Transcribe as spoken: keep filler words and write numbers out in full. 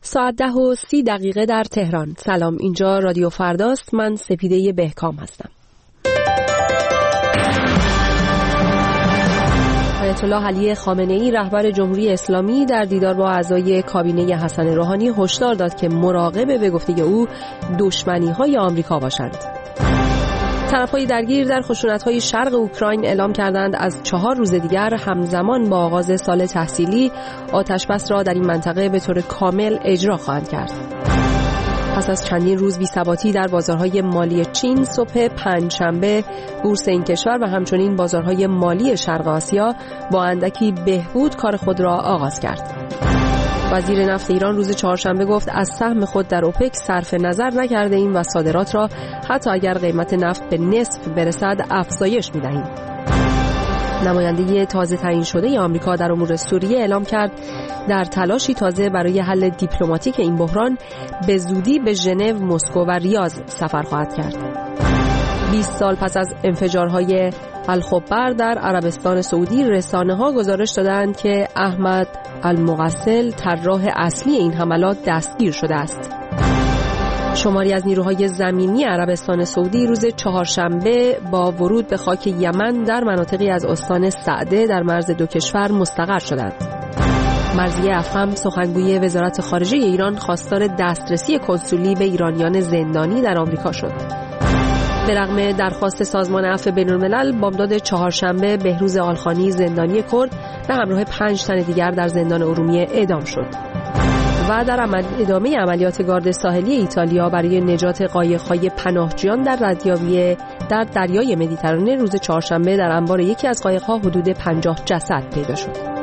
ساعت ده و سی دقیقه در تهران. سلام، اینجا رادیو فرداست. من سپیده بهکام هستم. آیت الله علی خامنه‌ای رهبر جمهوری اسلامی در دیدار با اعضای کابینه حسن روحانی هشدار داد که مراقب به گفته او دشمنی‌های آمریکا باشند. طرف‌های درگیر در خشونت‌های شرق اوکراین اعلام کردند از چهار روز دیگر همزمان با آغاز سال تحصیلی آتش‌بس را در این منطقه به طور کامل اجرا خواهند کرد. پس از چندین روز بی‌ثباتی در بازارهای مالی چین، صبح پنجشنبه بورس این کشور و همچنین بازارهای مالی شرق آسیا با اندکی بهبود کار خود را آغاز کرد. وزیر نفت ایران روز چهارشنبه گفت از سهم خود در اوپک صرف نظر نکرده ایم و صادرات را حتی اگر قیمت نفت به نصف برسد افزایش می‌دهیم. نماینده تازه تعیین شده آمریکا در امور سوریه اعلام کرد در تلاشی تازه برای حل دیپلماتیک این بحران به زودی به ژنو، مسکو و ریاض سفر خواهد کرد. بیست سال پس از انفجارهای الخبر در عربستان سعودی، رسانه‌ها گزارش دادند که احمد المغسل طراح اصلی این حملات دستگیر شده است. شماری از نیروهای زمینی عربستان سعودی روز چهارشنبه با ورود به خاک یمن در مناطقی از استان سعده در مرز دو کشور مستقر شدند. مرضیه افخم سخنگوی وزارت خارجه ایران خواستار دسترسی کنسولی به ایرانیان زندانی در آمریکا شد. به رغم درخواست سازمان عفو بین‌الملل، بامداد چهارشنبه بهروز آلخانی زندانی کرد به همراه پنج تن دیگر در زندان ارومیه اعدام شد. و در عمل ادامه عملیات گارد ساحلی ایتالیا برای نجات قایق‌های پناهجویان در ردیابی در دریای مدیترانه، روز چهارشنبه در انبار یکی از قایق‌ها حدود پنجاه جسد پیدا شد.